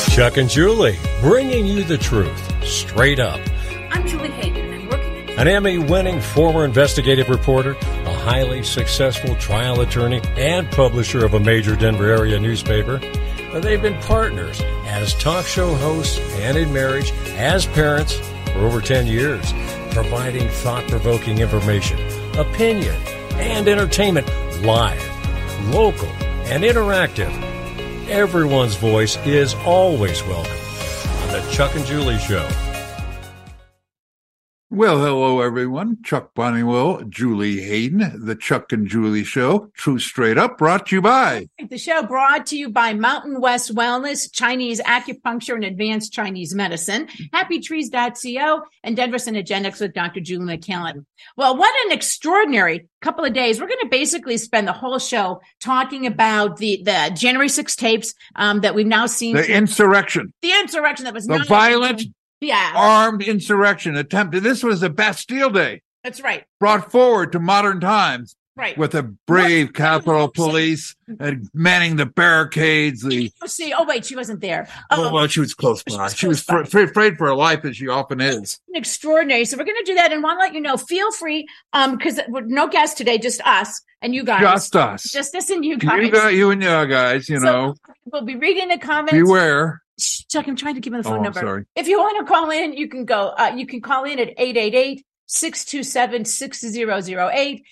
Chuck and Julie, bringing you the truth, straight up. I'm Julie Hayden, and I'm working An Emmy-winning former investigative reporter, a highly successful trial attorney, and publisher of a major Denver area newspaper. They've been partners as talk show hosts and in marriage as parents for over 10 years, providing thought-provoking information, opinion, and entertainment live, local, and interactive. Everyone's voice is always welcome on the Chuck and Julie Show. Well, hello, everyone. Chuck Bonniwell, Julie Hayden, the Chuck and Julie Show, Truth Straight Up, brought to you by... The show brought to you by Mountain West Wellness, Chinese Acupuncture, and Advanced Chinese Medicine, HappyTrees.co, and Denver Synergenics with Dr. Julie McCallan. Well, what an extraordinary couple of days. We're going to basically spend the whole show talking about the January 6 tapes that we've now seen. The insurrection. The insurrection that was the violent... Yeah. Armed insurrection attempted. This was a Bastille Day. That's right. Brought forward to modern times. Right. With a brave Capitol Police manning the barricades. Oh, wait, she wasn't there. Well, she was close by. She was afraid for her life, as she often is. Extraordinary. So we're going to do that, and want to let you know, feel free, because no guests today, just us and you guys. Just us. Just us and you guys. You and your guys, you know. We'll be reading the comments. Beware. Chuck, I'm trying to give him the phone number. Sorry. If you want to call in, you can go. You can call in at 888-627-6008,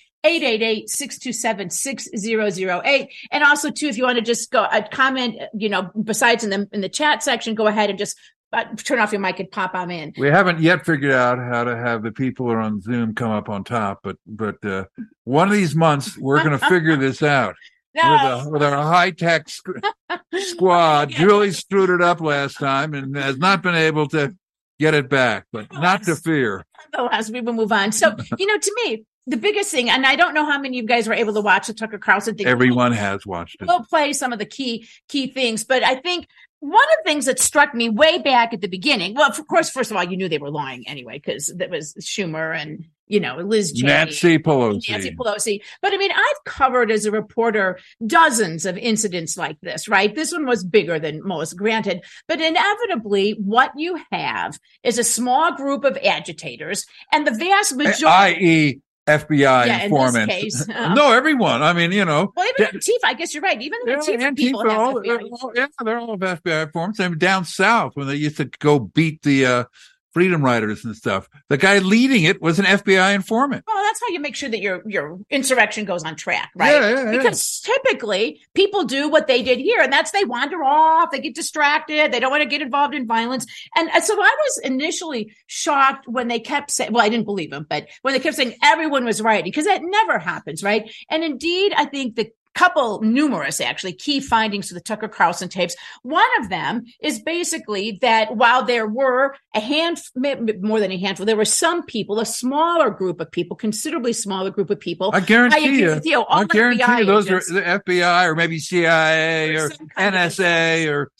888-627-6008. And also, too, if you want to just go comment, besides in the chat section, go ahead and just turn off your mic and pop them in. We haven't yet figured out how to have the people who are on Zoom come up on top, but one of these months, we're going to figure this out. No. With our high-tech squad. Julie screwed it up last time and has not been able to get it back, but not to fear. Nonetheless, we will move on. So, to me, the biggest thing, and I don't know how many of you guys were able to watch the Tucker Carlson thing. Everyone has watched it. We'll play some of the key things, but I think one of the things that struck me way back at the beginning, well, of course, first of all, you knew they were lying anyway, because that was Schumer and Liz Cheney. Nancy Pelosi. But I mean, I've covered as a reporter dozens of incidents like this, right? This one was bigger than most, granted. But inevitably, what you have is a small group of agitators, and the vast majority... i.e., FBI informants. In this case, no, everyone. I mean, Well, even Antifa, I guess you're right. Even the Antifa people have FBI. They're all FBI informants. And down south, when they used to go beat the Freedom Riders and stuff, the guy leading it was an FBI informant. Well, that's how you make sure that your insurrection goes on track, right? Yeah. Because typically people do what they did here, and that's they wander off, they get distracted, they don't want to get involved in violence. And so I was initially shocked when they kept saying, well, I didn't believe them, but when they kept saying everyone was rioting, because that never happens, right? And indeed, I think the numerous actually key findings of the Tucker Carlson tapes. One of them is basically that while there were more than a handful, there were some people, a smaller group of people, considerably smaller group of people. I guarantee you those are the FBI or maybe CIA or NSA or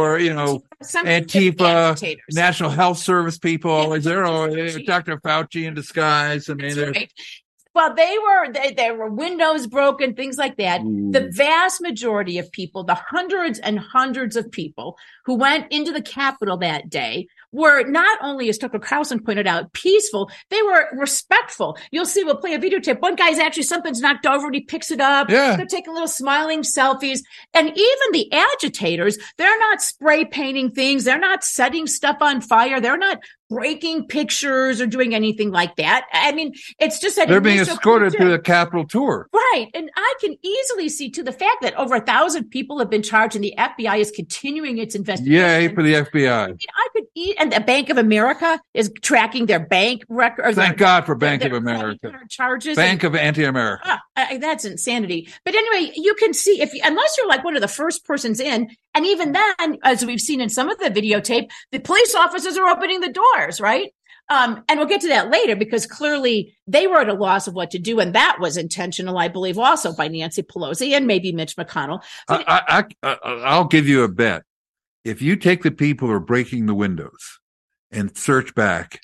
Antifa, National Health Service people. They're Dr. Fauci in disguise. I mean, right. Well, there were windows broken, things like that. The vast majority of people, the hundreds and hundreds of people who went into the Capitol that day were not only, as Tucker Carlson pointed out, peaceful, they were respectful. You'll see, we'll play a videotape. One guy's actually, something's knocked over and he picks it up. Yeah. They're taking little smiling selfies. And even the agitators, they're not spray painting things. They're not setting stuff on fire. They're not breaking pictures or doing anything like that. I mean, it's just that they're being escorted through the Capitol tour. Right. And I can easily see to the fact that over 1,000 people have been charged and the FBI is continuing its investigation. Yay for the FBI. I mean, and the Bank of America is tracking their bank record. Thank God for Bank of America. Charges. Bank of Anti-America. That's insanity. But anyway, you can see unless you're like one of the first persons in, and even then, as we've seen in some of the videotape, the police officers are opening the doors, right? And we'll get to that later because clearly they were at a loss of what to do. And that was intentional, I believe, also by Nancy Pelosi and maybe Mitch McConnell. But I'll give you a bet. If you take the people who are breaking the windows and search back,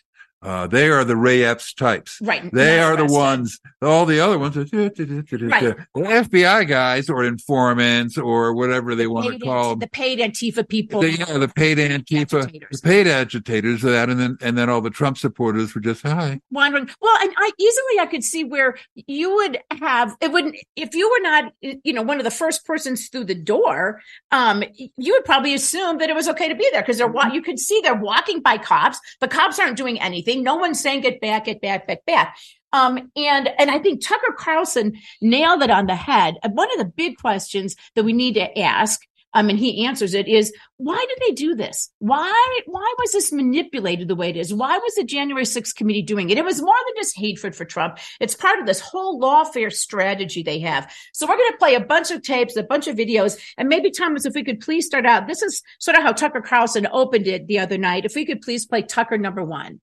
They are the Ray Epps types. Right. They are the ones, all the other ones, the FBI guys or informants or whatever they want to call them. The paid Antifa people. The paid Antifa, the paid agitators of that. And then all the Trump supporters were just, hi. Wandering. Well, and I could see where you would have, it wouldn't, if you were not, one of the first persons through the door, you would probably assume that it was okay to be there because you could see they're walking by cops. The cops aren't doing anything. No one's saying get back. And I think Tucker Carlson nailed it on the head. One of the big questions that we need to ask, and he answers it, is why did they do this? Why was this manipulated the way it is? Why was the January 6th committee doing it? It was more than just hatred for Trump. It's part of this whole lawfare strategy they have. So we're going to play a bunch of tapes, a bunch of videos, and maybe, Thomas, if we could please start out. This is sort of how Tucker Carlson opened it the other night. If we could please play Tucker number 1.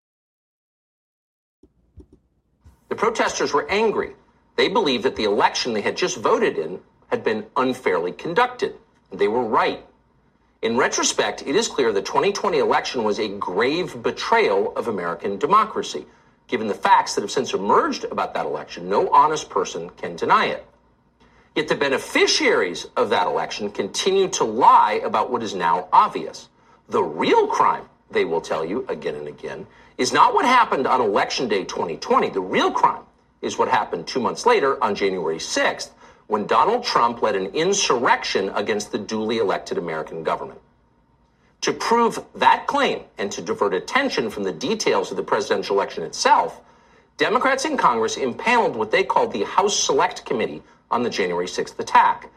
The protesters were angry. They believed that the election they had just voted in had been unfairly conducted. They were right. In retrospect, it is clear the 2020 election was a grave betrayal of American democracy. Given the facts that have since emerged about that election, no honest person can deny it. Yet the beneficiaries of that election continue to lie about what is now obvious. The real crime, they will tell you again and again, is not what happened on Election Day 2020. The real crime is what happened 2 months later on January 6th, when Donald Trump led an insurrection against the duly elected American government. To prove that claim and to divert attention from the details of the presidential election itself, Democrats in Congress impaneled what they called the House Select Committee on the January 6th attack.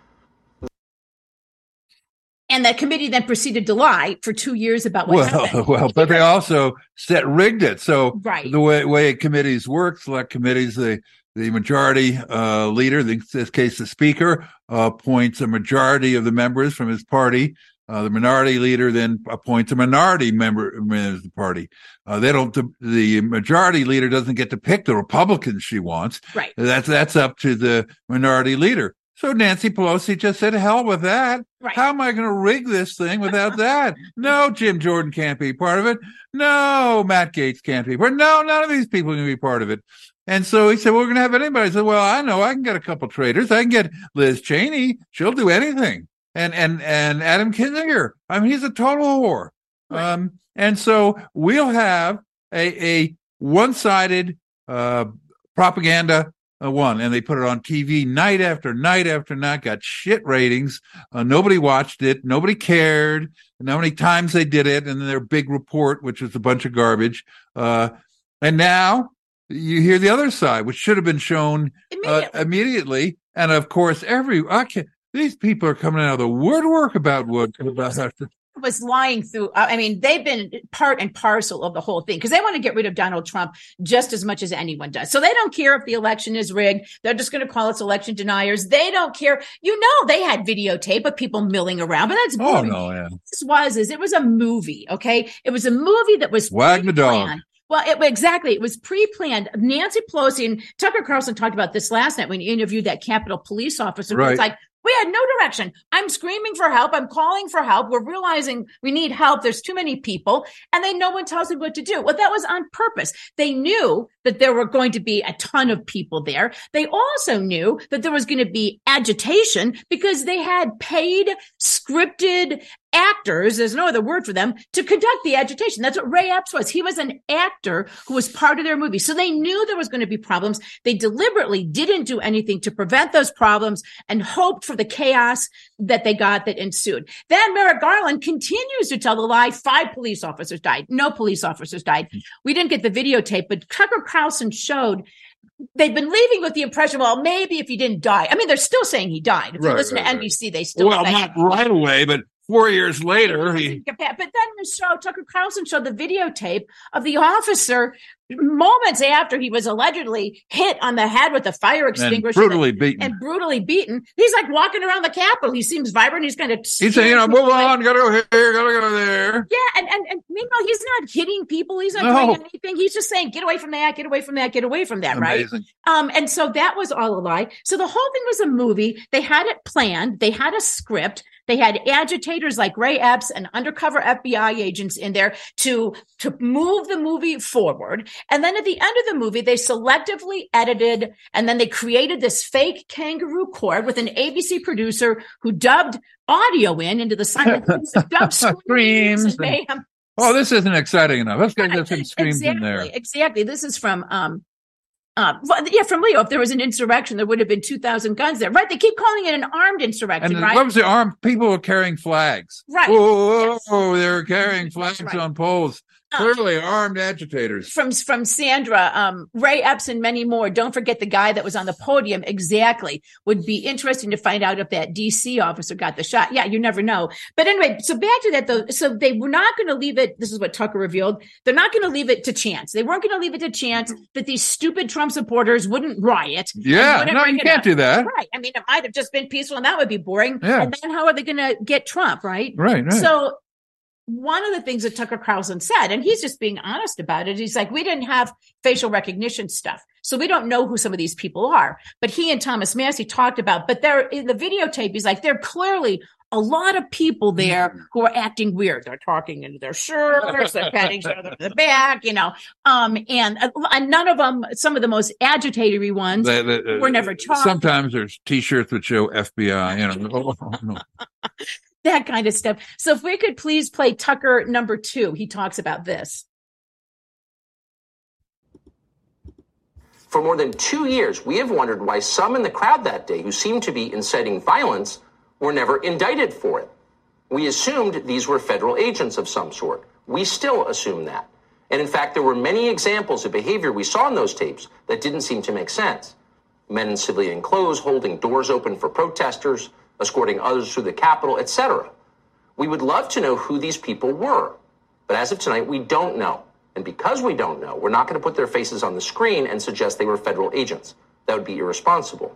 And that committee then proceeded to lie for 2 years about what happened. But they also rigged it. So right. The way committees work, select committees, the majority leader, in this case the speaker, appoints a majority of the members from his party. The minority leader then appoints a minority member of the party. The majority leader doesn't get to pick the Republicans she wants. Right. That's up to the minority leader. So Nancy Pelosi just said, hell with that. Right. How am I going to rig this thing without that? No, Jim Jordan can't be part of it. No, Matt Gaetz can't be part of it. No, none of these people can be part of it. And so he said, well, we're going to have anybody. I said, well, I know I can get a couple traitors. I can get Liz Cheney. She'll do anything. And Adam Kinzinger. I mean, he's a total whore. Right. And so we'll have a one-sided propaganda one, and they put it on TV night after night after night, got shit ratings. Nobody watched it. Nobody cared. And how many times they did it, and their big report, which was a bunch of garbage. And now you hear the other side, which should have been shown immediately. And of course, these people are coming out of the woodwork about was lying through. I mean, they've been part and parcel of the whole thing because they want to get rid of Donald Trump just as much as anyone does. So they don't care if the election is rigged. They're just going to call us election deniers. They don't care. They had videotape of people milling around, but that's boring. Oh, no, yeah. It was a movie. Okay. It was a movie that was Wag the dog. Well, exactly. It was pre-planned. Nancy Pelosi and Tucker Carlson talked about this last night when he interviewed that Capitol police officer. Right. It's like, we had no direction. I'm screaming for help. I'm calling for help. We're realizing we need help. There's too many people. And then no one tells me what to do. Well, that was on purpose. They knew that there were going to be a ton of people there. They also knew that there was going to be agitation because they had paid, scripted actors, there's no other word for them, to conduct the agitation. That's what Ray Epps was. He was an actor who was part of their movie. So they knew there was going to be problems. They deliberately didn't do anything to prevent those problems and hoped for the chaos that they got that ensued. Then Merrick Garland continues to tell the lie. 5 police officers died. No police officers died. We didn't get the videotape, but Tucker Carlson showed they've been leaving with the impression, well, maybe if he didn't die. I mean, they're still saying he died. If you listen to NBC, they still say. Not right away, but 4 years later. But then Tucker Carlson showed the videotape of the officer moments after he was allegedly hit on the head with a fire extinguisher and brutally beaten. He's like walking around the Capitol. He seems vibrant. He's kind of he's saying, move on, gotta go here, gotta go there. Yeah, and meanwhile, he's not hitting people. He's not doing anything. He's just saying, get away from that, get away from that, get away from that. Amazing. Right? And so that was all a lie. So the whole thing was a movie. They had it planned. They had a script. They had agitators like Ray Epps and undercover FBI agents in there to move the movie forward. And then at the end of the movie, they selectively edited, and then they created this fake kangaroo court with an ABC producer who dubbed audio into the silence, dubbed screams and mayhem. Oh, this isn't exciting enough. Let's get some screams in there. Exactly. This is from from Leo. If there was an insurrection, there would have been 2,000 guns there. Right. They keep calling it an armed insurrection, and right? What was the armed? People were carrying flags. Right. Oh, yes. They were carrying flags on poles. Clearly armed agitators. From Sandra, Ray Epps and many more. Don't forget the guy that was on the podium. Exactly. Would be interesting to find out if that DC officer got the shot. Yeah, you never know. But anyway, so back to that though. So they were not going to leave it. This is what Tucker revealed. They're not going to leave it to chance. They weren't going to leave it to chance that these stupid Trump supporters wouldn't riot. Yeah, no, you can't do that. Right. I mean, it might have just been peaceful and that would be boring. Yeah. And then how are they going to get Trump? Right. Right. So one of the things that Tucker Carlson said, and he's just being honest about it, he's like, we didn't have facial recognition stuff. So we don't know who some of these people are. But he and Thomas Massie talked about, but they're in the videotape, he's like, there are clearly a lot of people there who are acting weird. They're talking into their shirts, they're patting each other on the back, and none of them, some of the most agitatory ones were never charged. Sometimes there's T-shirts that show FBI, that kind of stuff. So if we could please play Tucker number 2, he talks about this. For more than 2 years, we have wondered why some in the crowd that day who seemed to be inciting violence were never indicted for it. We assumed these were federal agents of some sort. We still assume that. And in fact, there were many examples of behavior we saw in those tapes that didn't seem to make sense. Men in civilian clothes holding doors open for protesters, escorting others through the Capitol, etc. We would love to know who these people were. But as of tonight, we don't know. And because we don't know, we're not going to put their faces on the screen and suggest they were federal agents. That would be irresponsible.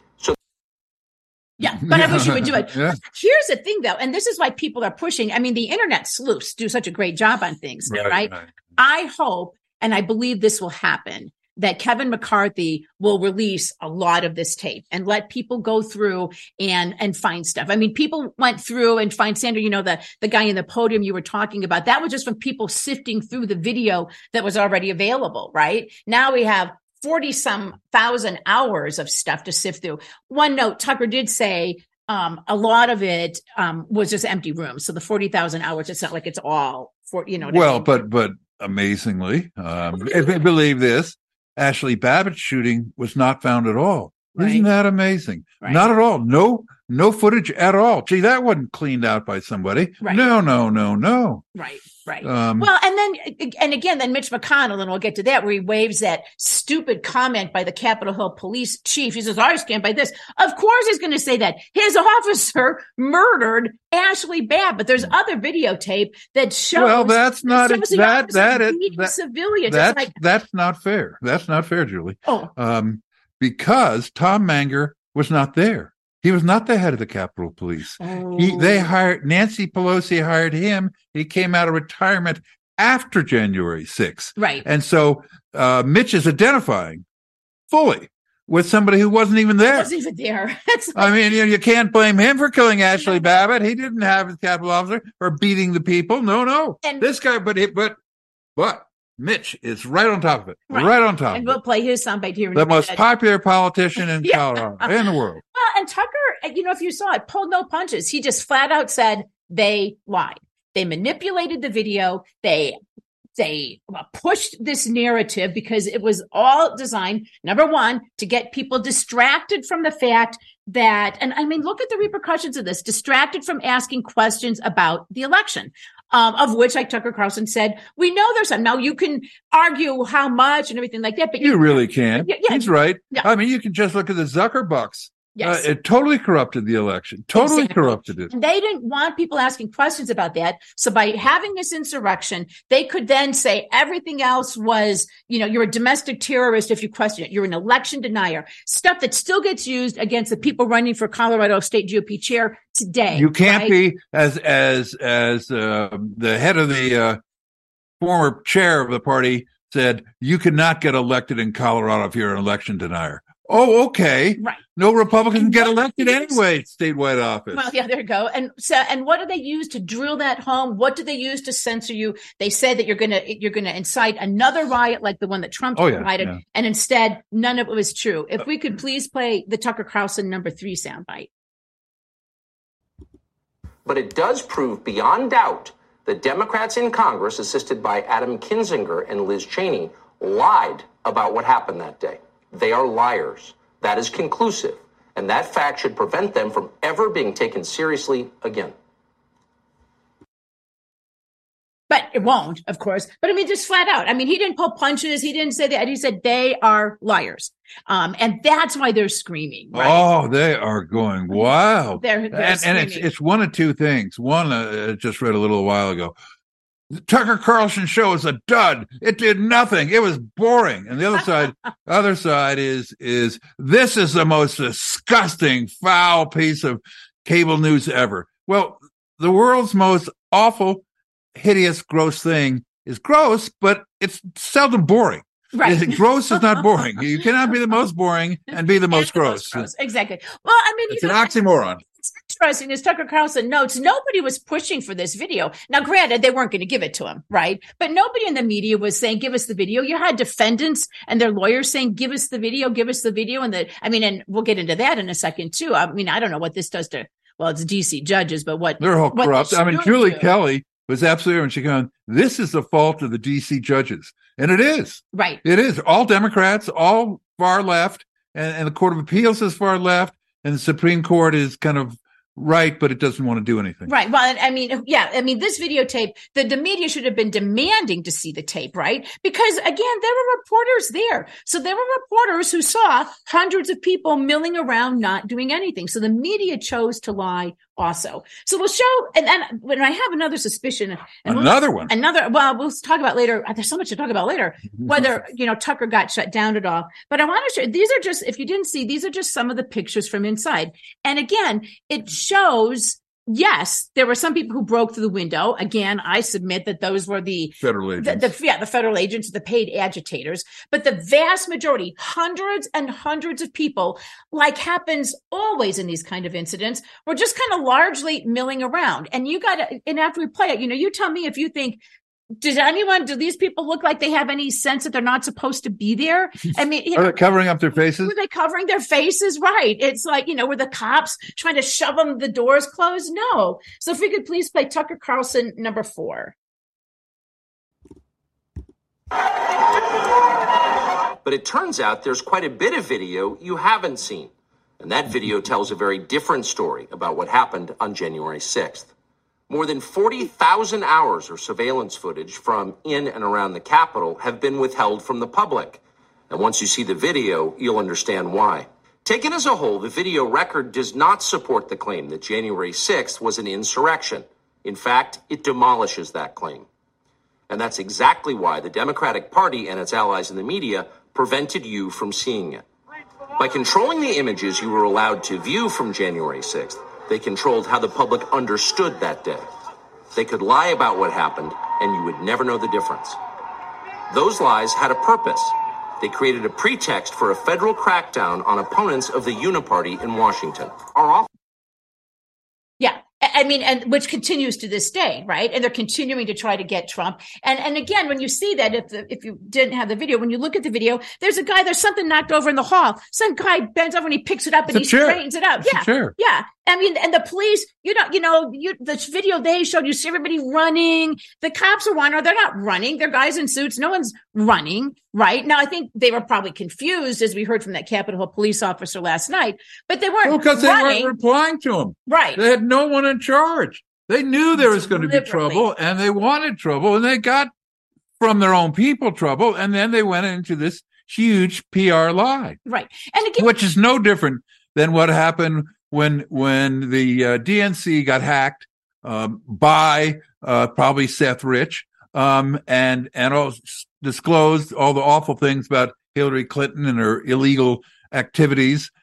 Yeah, but I wish you would do it. Yeah. Here's the thing, though, and this is why people are pushing. I mean, the internet sleuths do such a great job on things, right? I hope, and I believe this will happen, that Kevin McCarthy will release a lot of this tape and let people go through and find stuff. I mean, people went through and find Sandra, the guy in the podium you were talking about. That was just from people sifting through the video that was already available, right? Now we have 40-some thousand hours of stuff to sift through. One note, Tucker did say a lot of it was just empty rooms. So the 40,000 hours, it's not like it's all for, Well, but amazingly, if you believe this, Ashley Babbitt's shooting was not found at all. Right. Isn't that amazing? Right. Not at all. No footage at all. Gee, that wasn't cleaned out by somebody. Right. No. Right. Well, and then Mitch McConnell, and we'll get to that, where he waves that stupid comment by the Capitol Hill police chief. He says, I stand by this. Of course he's going to say that. His officer murdered Ashley Babbitt. But there's other videotape that shows. Well, that's not civilians. That's not fair. That's not fair, Julie. Oh. Because Tom Manger was not there. He was not the head of the Capitol Police. Oh. Nancy Pelosi hired him. He came out of retirement after January 6th. Right. And so Mitch is identifying fully with somebody who wasn't even there. Wasn't even there. I mean, you can't blame him for killing Ashley Babbitt. He didn't have his Capitol officer or beating the people. No. And this guy, but Mitch is right on top of it. Right on top of it. And we'll play his soundbite here. The most popular politician in Colorado, in the world. Well, and Tucker, if you saw it, pulled no punches. He just flat out said they lied. They manipulated the video. They pushed this narrative because it was all designed, number one, to get people distracted from the fact that, and I mean, look at the repercussions of this, distracted from asking questions about the election. Of which, like Tucker Carlson said, we know there's some. Now, you can argue how much and everything like that, but you really can't. Yeah. He's right. Yeah. I mean, you can just look at the Zuckerbucks. Yes. It totally corrupted the election. Totally corrupted it. And they didn't want people asking questions about that. So by having this insurrection, they could then say everything else was, you're a domestic terrorist if you question it. You're an election denier. Stuff that still gets used against the people running for Colorado State GOP chair today. You can't be as the head of the former chair of the party said, you cannot get elected in Colorado if you're an election denier. Oh, okay. Right. No Republican can get elected anyway, statewide office. Well, yeah, there you go. And what do they use to drill that home? What do they use to censor you? They said that you're gonna incite another riot like the one that Trump incited, and instead none of it was true. If we could please play the Tucker Carlson number 3 soundbite. But it does prove beyond doubt that Democrats in Congress, assisted by Adam Kinzinger and Liz Cheney, lied about what happened that day. They are liars. That is conclusive. And that fact should prevent them from ever being taken seriously again. But it won't, of course. But I mean, just flat out. I mean, he didn't pull punches. He didn't say that. He said they are liars. And that's why they're screaming. Right? Oh, they are going wild. They're and it's one of two things. One, I just read a little while ago. The Tucker Carlson show is a dud. It did nothing. It was boring. And the other side is this is the most disgusting, foul piece of cable news ever. Well, the world's most awful, hideous, gross thing is gross, but it's seldom boring. Right. Gross is not boring. You cannot be the most boring and be the most gross. Exactly. Well, I mean, it's an oxymoron. It's interesting, as Tucker Carlson notes, nobody was pushing for this video. Now, granted, they weren't going to give it to him, right? But nobody in the media was saying, give us the video. You had defendants and their lawyers saying, give us the video, give us the video. And we'll get into that in a second, too. I mean, I don't know what this does to, well, it's DC judges, but they're all corrupt. I mean, Julie Kelly was absolutely, when she going, this is the fault of the DC judges. And it is. Right. It is. All Democrats, all far left, and the Court of Appeals is far left, and the Supreme Court is kind of right, but it doesn't want to do anything. Right. Well, I mean, this videotape, the media should have been demanding to see the tape, right? Because again, there were reporters there. So there were reporters who saw hundreds of people milling around, not doing anything. So the media chose to lie also. So we'll show, and then when I have another suspicion, we'll talk about later. There's so much to talk about later, whether, Tucker got shut down at all. But I want to show, these are just, if you didn't see, these are just some of the pictures from inside. And again, it shows, yes, there were some people who broke through the window. Again, I submit that those were the federal agents, the federal agents, the paid agitators. But the vast majority, hundreds and hundreds of people, like happens always in these kind of incidents, were just kind of largely milling around. And after we play it, you tell me if you think, do these people look like they have any sense that they're not supposed to be there? I mean, are they covering up their faces? Were they covering their faces? Right. It's like, were the cops trying to shove them, the doors closed? No. So if we could please play Tucker Carlson number 4. But it turns out there's quite a bit of video you haven't seen. And that video tells a very different story about what happened on January 6th. More than 40,000 hours of surveillance footage from in and around the Capitol have been withheld from the public. And once you see the video, you'll understand why. Taken as a whole, the video record does not support the claim that January 6th was an insurrection. In fact, it demolishes that claim. And that's exactly why the Democratic Party and its allies in the media prevented you from seeing it. By controlling the images you were allowed to view from January 6th, they controlled how the public understood that day. They could lie about what happened, and you would never know the difference. Those lies had a purpose. They created a pretext for a federal crackdown on opponents of the Uniparty in Washington. Yeah. I mean, and which continues to this day, right? And they're continuing to try to get Trump. And again, when you see that, if you didn't have the video, when you look at the video, there's something knocked over in the hall. Some guy bends over and he picks it up and he straightens it out. Yeah. I mean, and the police, the video they showed, you see everybody running. The cops are wandering. They're not running. They're guys in suits. No one's running, right? Now, I think they were probably confused, as we heard from that Capitol Hill police officer last night, but they weren't because they weren't replying to him. Right. They had no one in charge. They knew there was going to be trouble, and they wanted trouble, and they got from their own people trouble, and then they went into this huge PR lie. Right. And again, which is no different than what happened when the DNC got hacked by probably Seth Rich and disclosed all the awful things about Hillary Clinton and her illegal activities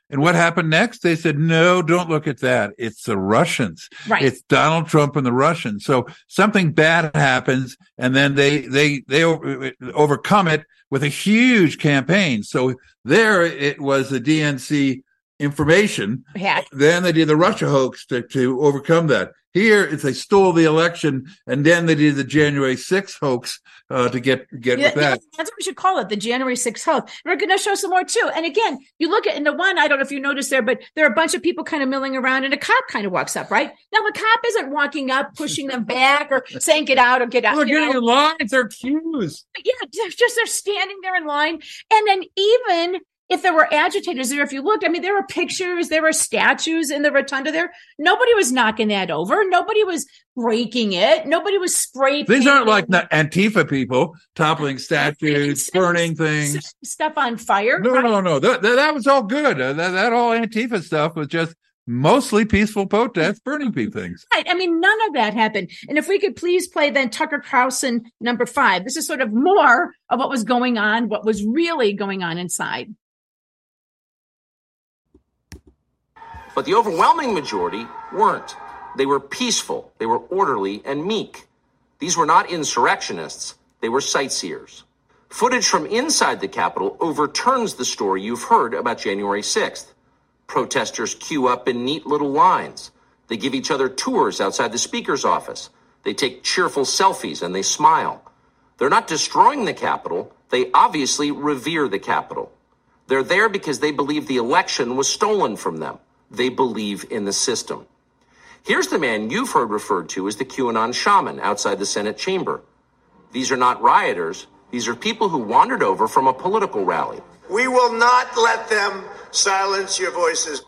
And what happened next? They said, no, don't look at that. It's the Russians. Right. It's Donald Trump and the Russians. So something bad happens, and then they overcome it with a huge campaign. So there it was the DNC information. Hack. Then they did the Russia hoax to overcome that. Here, it's they stole the election, and then they did the January 6th hoax to get with that. That's what we should call it, the January 6th hoax. We're going to show some more, too. And again, you look at in the one, I don't know if you noticed there, but there are a bunch of people kind of milling around, and a cop kind of walks up, right? Now, the cop isn't walking up, pushing them back, or saying, get out or get out. They're getting in line. They're accused. Yeah, they're standing there in line. And then even if there were agitators there, if you looked, I mean, there were pictures, there were statues in the rotunda there. Nobody was knocking that over. Nobody was breaking it. Nobody was spray painting. These aren't like Antifa people toppling statues, burning things. Stuff on fire. No, right? no. That was all good. That all Antifa stuff was just mostly peaceful protests, burning things. Right. I mean, none of that happened. And if we could please play then Tucker Carlson number 5. This is sort of more of what was going on, what was really going on inside. But the overwhelming majority weren't. They were peaceful, they were orderly and meek. These were not insurrectionists, they were sightseers. Footage from inside the Capitol overturns the story you've heard about January 6th. Protesters queue up in neat little lines. They give each other tours outside the Speaker's office. They take cheerful selfies and they smile. They're not destroying the Capitol, they obviously revere the Capitol. They're there because they believe the election was stolen from them. They believe in the system. Here's the man you've heard referred to as the QAnon shaman outside the Senate chamber. These are not rioters. These are people who wandered over from a political rally. We will not let them silence your voices.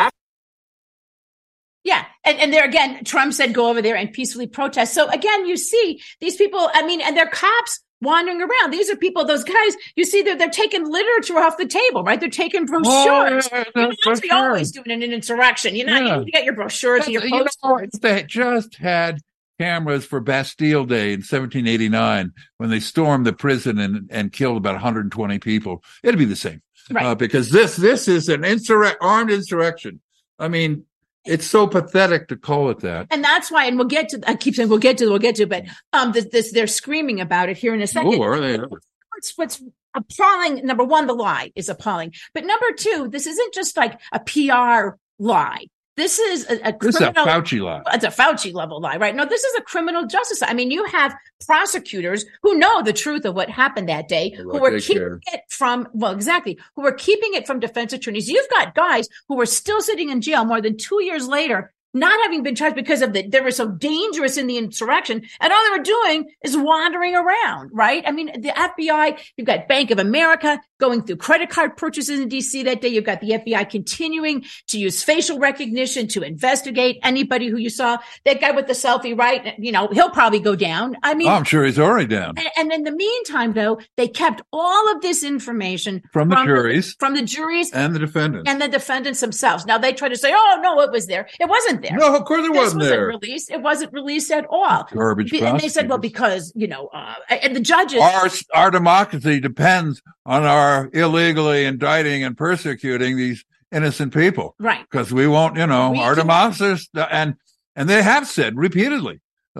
Yeah. And there again, Trump said, go over there and peacefully protest. So again, you see these people, I mean, and they're cops wandering around. These are people, those guys, you see they're taking literature off the table, right? They're taking brochures. You're always doing an insurrection. You get your brochures and your posters. They just had cameras for Bastille Day in 1789 when they stormed the prison and killed about 120 people. It'd be the same. Right. Because this is an armed insurrection. I mean, it's so pathetic to call it that. And that's why, and we'll get to, I keep saying we'll get to, but they're screaming about it here in a second. Oh, are they? What's appalling, number one, the lie is appalling. But number two, this isn't just like a PR lie. This is a criminal. This is a Fauci lie. It's a Fauci level lie, right? No, this is a criminal justice. I mean, you have prosecutors who know the truth of what happened that day, who were keeping it from, who were keeping it from defense attorneys. You've got guys who were still sitting in jail more than 2 years later, not having been charged because of they were so dangerous in the insurrection. And all they were doing is wandering around, right? I mean, the FBI, you've got Bank of America going through credit card purchases in DC that day. You've got the FBI continuing to use facial recognition to investigate anybody who you saw. That guy with the selfie, right? You know, he'll probably go down. I mean, I'm sure he's already down. And in the meantime, though, they kept all of this information from the juries and the defendants themselves. Now they try to say, "Oh no, it was there. It wasn't there." No, of course it wasn't there. Released. It wasn't released at all. Garbage. And they said, "Well, because and the judges, our democracy depends on our illegally indicting and persecuting these innocent people, right? Because we won't, our democracy, and they have said repeatedly.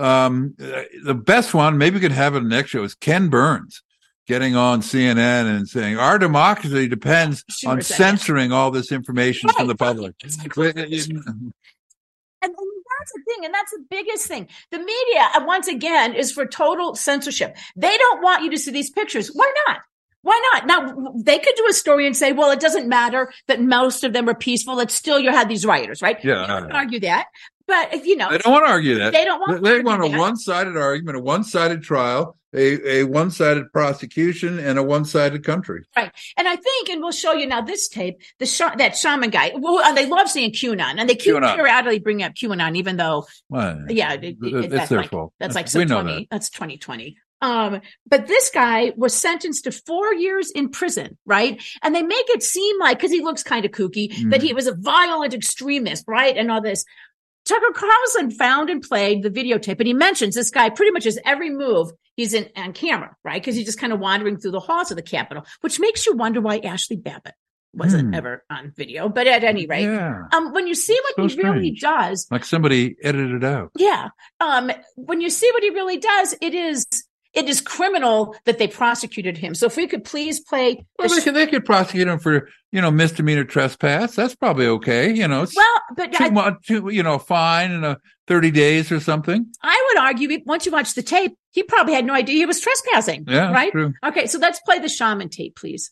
The best one, maybe we could have it in the next show, is Ken Burns getting on CNN and saying our democracy depends on censoring all this information from the public. And that's the thing, and that's the biggest thing. The media, once again, is for total censorship. They don't want you to see these pictures. Why not? Why not? Now, they could do a story and say, well, it doesn't matter that most of them were peaceful. It's still, you had these rioters, right? Yeah. You can argue that. But, they don't want to argue that. They don't want They want a one-sided argument, a one-sided trial, a one-sided prosecution, and a one-sided country. Right. And I think, and we'll show you now this tape, that shaman guy, and they love saying QAnon, and they keep periodically bringing up QAnon, even though, it's their fault. That's like so 20. That's 2020. But this guy was sentenced to 4 years in prison, right? And they make it seem like, because he looks kind of kooky, that he was a violent extremist, right? And all this. Tucker Carlson found and played the videotape, and he mentions this guy pretty much his every move. He's on camera, right? Because he's just kind of wandering through the halls of the Capitol, which makes you wonder why Ashley Babbitt wasn't ever on video, but at any rate, when you see what he really does, like somebody edited it out. Yeah. When you see what he really does, it is criminal that they prosecuted him. So if we could please play. They could prosecute him for, misdemeanor trespass. That's probably okay. But fine and 30 days or something. I would argue once you watch the tape, he probably had no idea he was trespassing. Yeah. Right. True. Okay. So let's play the shaman tape, please.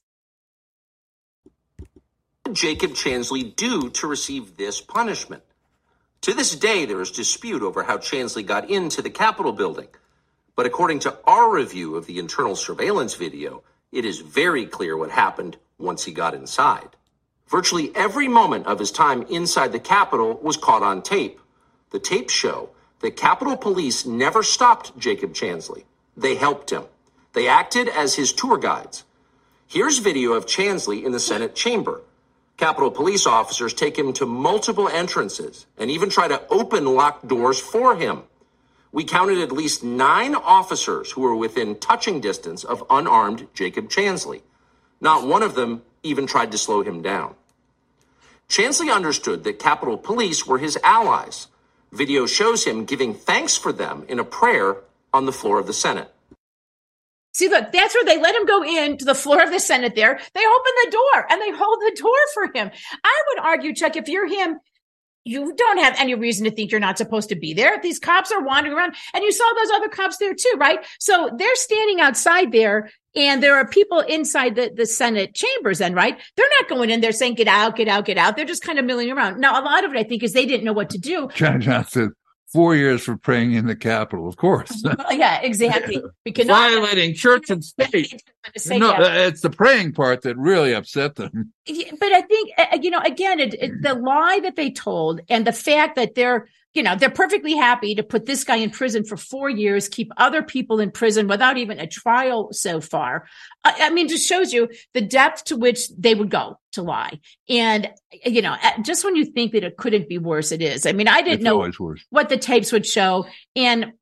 Jacob Chansley do to receive this punishment? To this day, there is dispute over how Chansley got into the Capitol building. But according to our review of the internal surveillance video, it is very clear what happened once he got inside. Virtually every moment of his time inside the Capitol was caught on tape. The tapes show that Capitol Police never stopped Jacob Chansley. They helped him. They acted as his tour guides. Here's video of Chansley in the Senate chamber. Capitol Police officers take him to multiple entrances and even try to open locked doors for him. We counted at least 9 officers who were within touching distance of unarmed Jacob Chansley. Not one of them even tried to slow him down. Chansley understood that Capitol Police were his allies. Video shows him giving thanks for them in a prayer on the floor of the Senate. See, look, that's where they let him go in to the floor of the Senate there. They open the door and they hold the door for him. I would argue, Chuck, if you're him, you don't have any reason to think you're not supposed to be there. These cops are wandering around, and you saw those other cops there too, right? So they're standing outside there, and there are people inside the Senate chambers then, right? They're not going in there saying, get out, get out, get out. They're just kind of milling around. Now, a lot of it, I think, is they didn't know what to do. John Johnson, 4 years for praying in the Capitol, of course. Yeah, exactly. Violating church and state. It's the praying part that really upset them. But I think, again, the lie that they told and the fact that they're perfectly happy to put this guy in prison for 4 years, keep other people in prison without even a trial so far. I mean, just shows you the depth to which they would go to lie. And, just when you think that it couldn't be worse, it is. I mean, I didn't know what the tapes would show. And,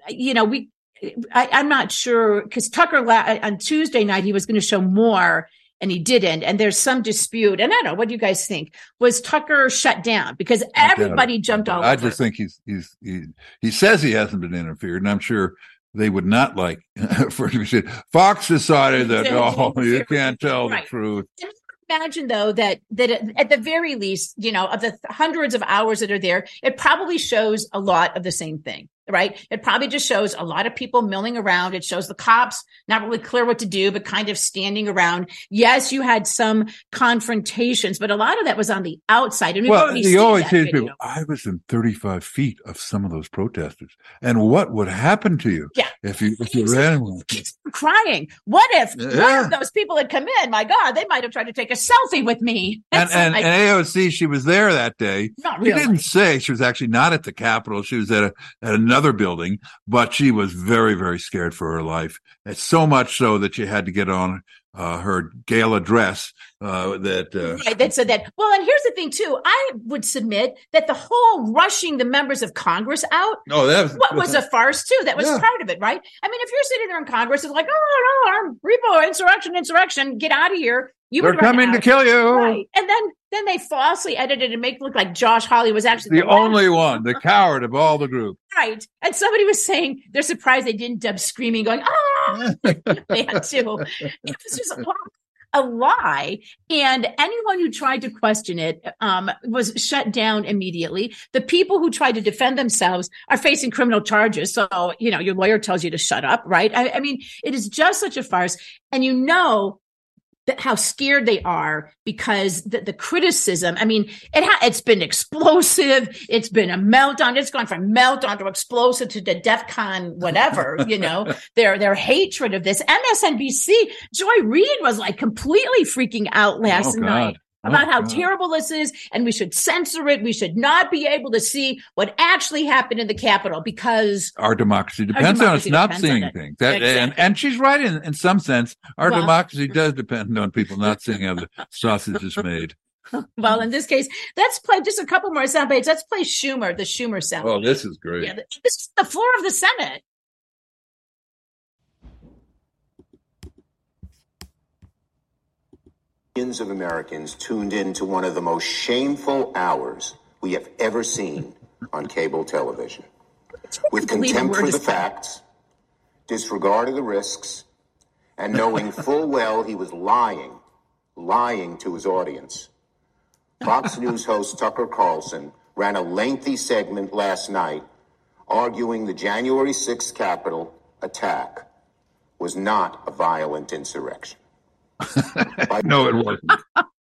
I'm not sure, because Tucker on Tuesday night, he was going to show more and he didn't. And there's some dispute. And I don't know, what do you guys think? Was Tucker shut down? Because everybody jumped all over. I just think he says he hasn't been interfered, and I'm sure they would not like for him to say, Fox decided that, you can't tell the truth. Imagine, though, that at the very least, of the hundreds of hours that are there, it probably shows a lot of the same thing, right? It probably just shows a lot of people milling around. It shows the cops not really clear what to do, but kind of standing around. Yes, you had some confrontations, but a lot of that was on the outside. And you always hear people, I was in 35 feet of some of those protesters. And what would happen to you if you ran one? Crying. What if one of those people had come in? My God, they might have tried to take a selfie with me. And AOC, she was there that day. Not really. She didn't say she was actually not at the Capitol. She was at another building, but she was very, very scared for her life. It's so much so that she had to get on her gala dress. Right, that said that. Well, and here's the thing too. I would submit that the whole rushing the members of Congress out was a farce too. That was part of it, right? I mean, if you're sitting there in Congress, it's like, repo, insurrection, get out of here. They're coming to kill you. Right. And then they falsely edited and make it look like Josh Hawley was actually the only one, the coward of all the group. Right. And somebody was saying they're surprised they didn't dub screaming, going, they had to. It was just a lie. And anyone who tried to question it was shut down immediately. The people who tried to defend themselves are facing criminal charges. So, your lawyer tells you to shut up, right? I mean, it is just such a farce. And how scared they are because the criticism, I mean, it's been explosive. It's been a meltdown. It's gone from meltdown to explosive to the DEFCON, whatever, their hatred of this. MSNBC, Joy Reid was like completely freaking out last night about how terrible this is. And we should censor it. We should not be able to see what actually happened in the Capitol because our democracy depends on us not seeing things. And she's right in some sense. Our democracy does depend on people not seeing how the sausage is made. Well, in this case, let's play just a couple more sound bites. Let's play Schumer, the Schumer sound. Oh, this is great. Yeah, this is the floor of the Senate. Millions of Americans tuned in to one of the most shameful hours we have ever seen on cable television. With contempt for the facts, disregard of the risks, and knowing full well he was lying to his audience, Fox News host Tucker Carlson ran a lengthy segment last night arguing the January 6th Capitol attack was not a violent insurrection. No, it wasn't.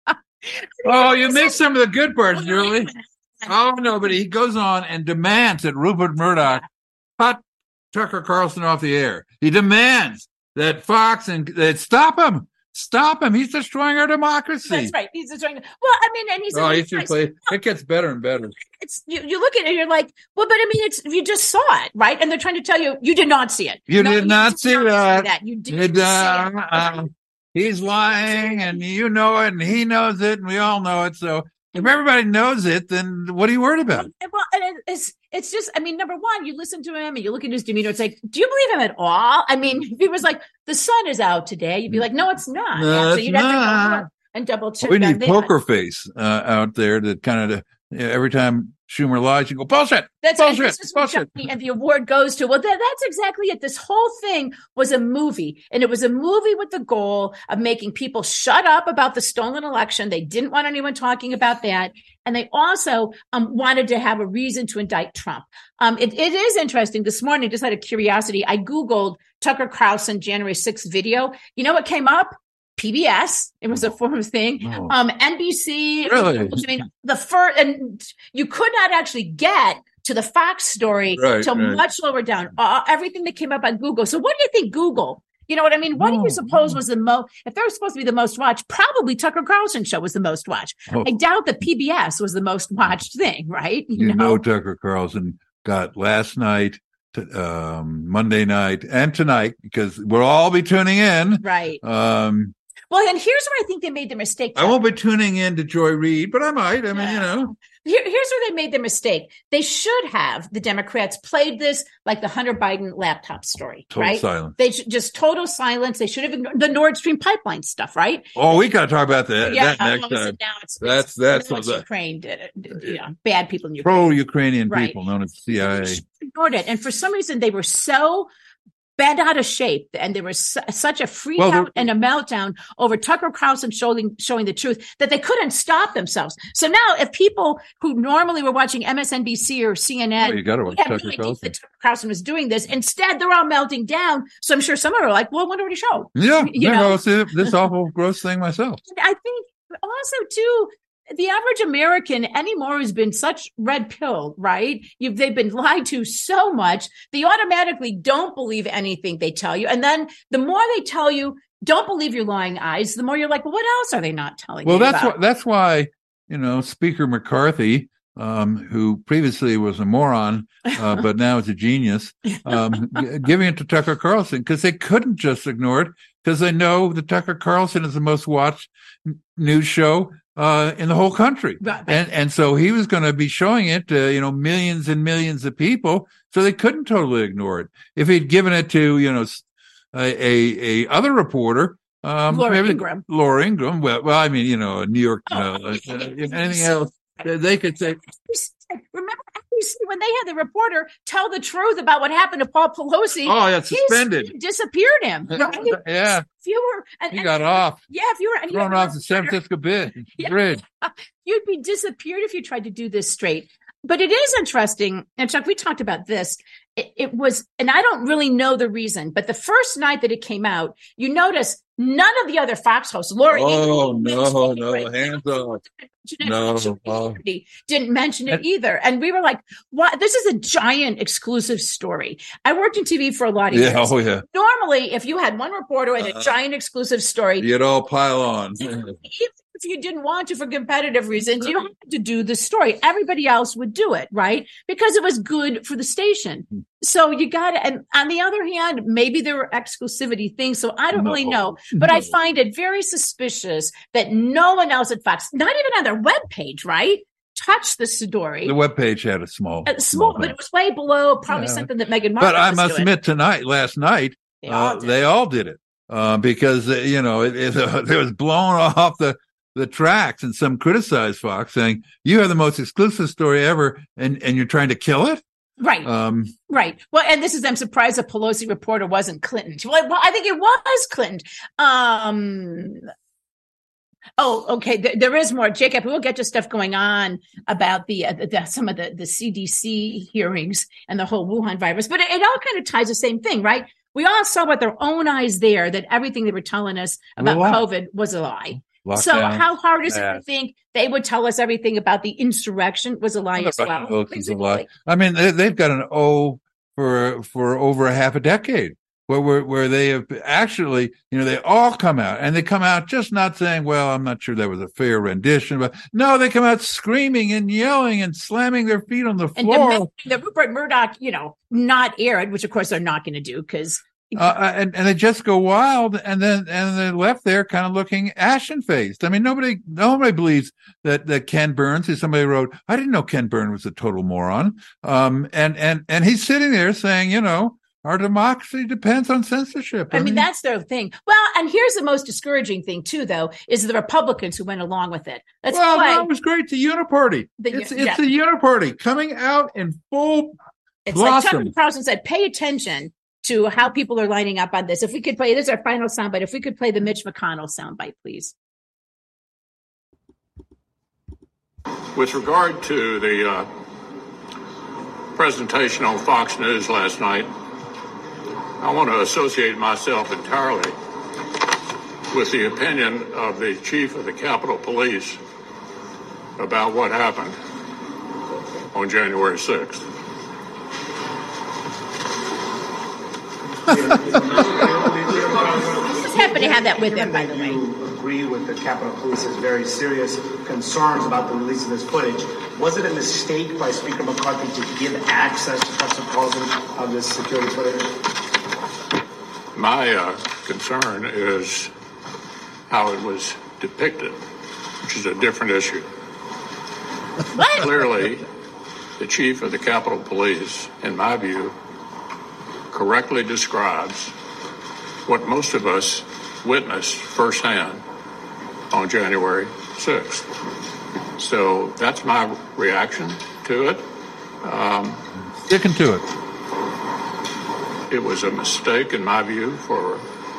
Oh, you missed some of the good parts, Julie. Oh, no, but he goes on and demands that Rupert Murdoch cut Tucker Carlson off the air. He demands that Fox and that stop him. Stop him. He's destroying our democracy. That's right. He's destroying. Well, I mean, and he's. Oh, he should play. It gets better and better. It's you look at it and you're like, well, but I mean, it's you just saw it, right? And they're trying to tell you you did not see it. You did not see that. You didn't see it. He's lying, and you know it, and he knows it, and we all know it. So if everybody knows it, then what are you worried about? Well, and it's just, I mean, number one, you listen to him and you look at his demeanor. It's like, do you believe him at all? I mean, if he was like, the sun is out today, you'd be like, no, it's not. No, so you'd have to go and double check. We need Poker Face out there that kind of every time Schumer lies, you go, bullshit. That's bullshit. Bullshit. And the award goes to, well, that's exactly it. This whole thing was a movie, and it was a movie with the goal of making people shut up about the stolen election. They didn't want anyone talking about that. And they also wanted to have a reason to indict Trump. It is interesting. This morning, just out of curiosity, I Googled Tucker Carlson January 6th video. You know what came up? PBS. It was a form of thing. Oh. NBC. Really? I mean, the first, and you could not actually get to the Fox story till much lower down. Everything that came up on Google. So what do you think Google? You know what I mean? What do you suppose was the most, if they were supposed to be the most watched, probably Tucker Carlson show was the most watched. Oh. I doubt that PBS was the most watched thing, right? You know Tucker Carlson got last night, Monday night, and tonight, because we'll all be tuning in. Right. Well, and here's where I think they made the mistake. I won't be tuning in to Joy Reid, but I might. I mean, you know. Here's where they made the mistake. They should have, the Democrats, played this like the Hunter Biden laptop story, Total silence. They just total silence. They should have ignored the Nord Stream pipeline stuff, right? Oh, we got to talk about that, Yeah, that next time. Now That's what Ukraine did it. Bad people in Ukraine. Pro-Ukrainian people known as CIA. They ignored it. And for some reason, they were so bent out of shape, and there was such a freak out and a meltdown over Tucker Carlson showing the truth that they couldn't stop themselves. So now, if people who normally were watching MSNBC or CNN, you got to watch Tucker Carlson. That Tucker Carlson was doing this, instead they're all melting down. So I'm sure some of them are like, "Well, I wonder what he showed." Yeah, I'll see this awful gross thing myself. I think also too, the average American anymore has been such red pill, right? They've been lied to so much. They automatically don't believe anything they tell you. And then the more they tell you, don't believe your lying eyes, the more you're like, well, what else are they not telling you about? That's why, Speaker McCarthy, who previously was a moron, but now is a genius, giving it to Tucker Carlson, because they couldn't just ignore it, because they know that Tucker Carlson is the most watched news show in the whole country. Right. And so he was going to be showing it to, millions and millions of people. So they couldn't totally ignore it. If he'd given it to, a other reporter, Laura Ingraham. Well, I mean, New York, anything else, they could say. Remember when they had the reporter tell the truth about what happened to Paul Pelosi? Oh, yeah, suspended. He disappeared him. Right? Yeah. He got off. Yeah, if you were thrown off the San Francisco Bridge. You'd be disappeared if you tried to do this straight. But it is interesting, and Chuck, we talked about this. It was, and I don't really know the reason, but the first night that it came out, you notice none of the other Fox hosts, Laura. Oh, no, hands off. Didn't mention it either. And we were like, "What? This is a giant exclusive story." I worked in TV for a lot of years. Oh, yeah. Normally, if you had one reporter with a giant exclusive story, you'd all pile on. Even if you didn't want to for competitive reasons, you don't have to do the story. Everybody else would do it, right? Because it was good for the station. So you got to, and on the other hand, maybe there were exclusivity things. So I don't really know, but I find it very suspicious that no one else at Fox, not even on their webpage, right, touched the story. The webpage had a small, but it was way below probably something that Meghan Markle was But I must admit last night, they all did it. because it was blown off the tracks, and some criticized Fox saying, you have the most exclusive story ever, and you're trying to kill it. Right. Right. Well, and I'm surprised the Pelosi reporter wasn't Clinton. Well, I think it was Clinton. Oh, okay. There is more, Jacob. We'll get to stuff going on about some of the CDC hearings and the whole Wuhan virus, but it all kind of ties the same thing, right? We all saw with our own eyes there that everything they were telling us about COVID was a lie. Lockdown. So how hard is it to think they would tell us everything about the insurrection was a lie as well? Exactly. I mean, they've got an O for over a half a decade where they have actually, they all come out, and they come out just not saying, well, I'm not sure that was a fair rendition, but no, they come out screaming and yelling and slamming their feet on the floor. And the Rupert Murdoch, not aired, which of course they're not going to do because. And they just go wild, and they're left there kind of looking ashen faced. I mean, nobody believes that Ken Burns, who somebody wrote, I didn't know Ken Burns was a total moron. And he's sitting there saying, our democracy depends on censorship. I mean, that's their thing. Well, and here's the most discouraging thing too, though, is the Republicans who went along with it. That was great. The Uniparty. It's the Uniparty coming out in full It's blossom. Like Tucker Carlson said, pay attention to how people are lining up on this. If we could play, this is our final soundbite. If we could play the Mitch McConnell soundbite, please. With regard to the presentation on Fox News last night, I want to associate myself entirely with the opinion of the chief of the Capitol Police about what happened on January 6th. Just happen to have that with them, by the way. You agree with the Capitol Police's very serious concerns about the release of this footage. Was it a mistake by Speaker McCarthy to give access to Tucker Carlson of this security footage? My concern is how it was depicted, which is a different issue. What? Clearly, the chief of the Capitol Police, in my view, correctly describes what most of us witnessed firsthand on January 6th. So that's my reaction to it. Sticking to it. It was a mistake, in my view, for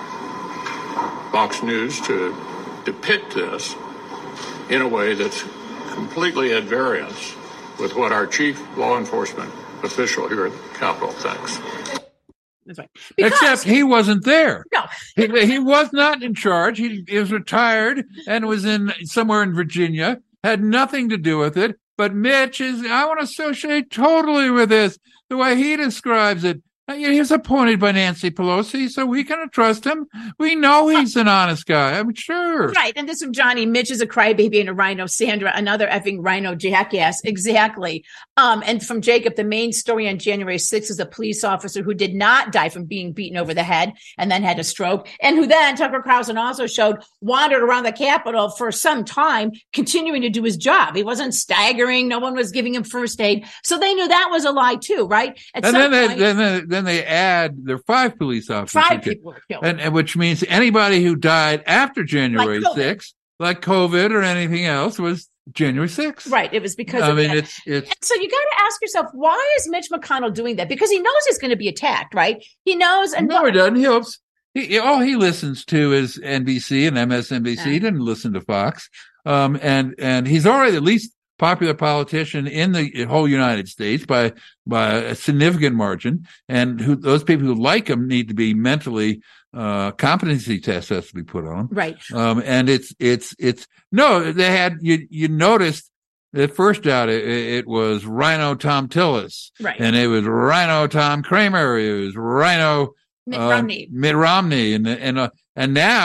Fox News to depict this in a way that's completely at variance with what our chief law enforcement official here at the Capitol thinks. That's right. Except he wasn't there. No. He was not in charge. He was retired and was somewhere in Virginia, had nothing to do with it. But Mitch I want to associate totally with this, the way he describes it. He was appointed by Nancy Pelosi, so we can trust him. We know he's an honest guy. I'm sure. Right. And this from Johnny. Mitch is a crybaby and a rhino. Sandra, another effing rhino jackass. Exactly. And from Jacob, the main story on January 6th is a police officer who did not die from being beaten over the head and then had a stroke. And who then, Tucker Carlson also showed, wandered around the Capitol for some time, continuing to do his job. He wasn't staggering. No one was giving him first aid. So they knew that was a lie too, right? Then they add there are 5 police officers. 5 people were killed. And which means anybody who died after January 6th, like COVID or anything else, was January 6th. Right. It was because of that. It's and so you got to ask yourself, why is Mitch McConnell doing that? Because he knows he's going to be attacked, right? He knows. And no, he doesn't. He hopes. All he listens to is NBC and MSNBC. He didn't listen to Fox. And he's already the least popular politician in the whole United States by a significant margin. And those people who like him need to be mentally competency tests has to be put on. Right. And they had, you noticed at first out it was Rhino Tom Tillis. Right. And it was Rhino Tom Kramer. It was Rhino Mitt Romney. And now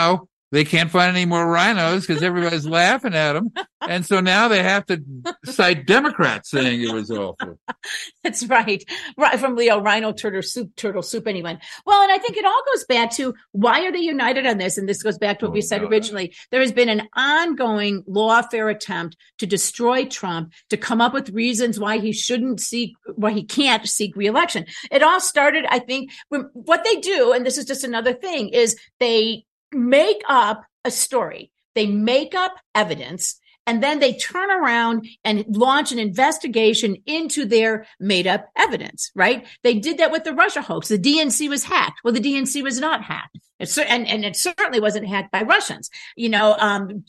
they can't find any more rhinos because everybody's laughing at them. And so now they have to cite Democrats saying it was awful. That's right. Right from Leo, rhino, turtle soup, anyone. Well, and I think it all goes back to why are they united on this? And this goes back to what we said originally. There has been an ongoing lawfare attempt to destroy Trump, to come up with reasons why he can't seek re-election. It all started, I think, what they do, and this is just another thing, is they make up a story. They make up evidence, and then they turn around and launch an investigation into their made up evidence, right? They did that with the Russia hoax. The DNC was hacked. Well, the DNC was not hacked. And it certainly wasn't hacked by Russians. Donald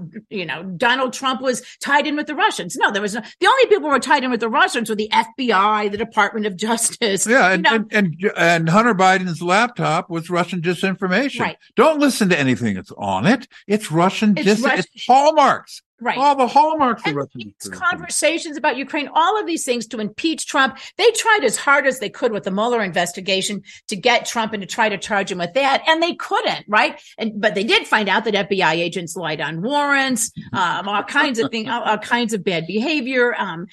Trump was tied in with the Russians. No, there was no. The only people who were tied in with the Russians were the FBI, the Department of Justice. Yeah, and Hunter Biden's laptop was Russian disinformation. Right. Don't listen to anything that's on it. It's Russian disinformation. It's hallmarks. Right. All the hallmarks of Russian conversations about Ukraine, all of these things to impeach Trump. They tried as hard as they could with the Mueller investigation to get Trump and to try to charge him with that. And they couldn't, right? But they did find out that FBI agents lied on warrants, all kinds of things, all kinds of bad behavior. And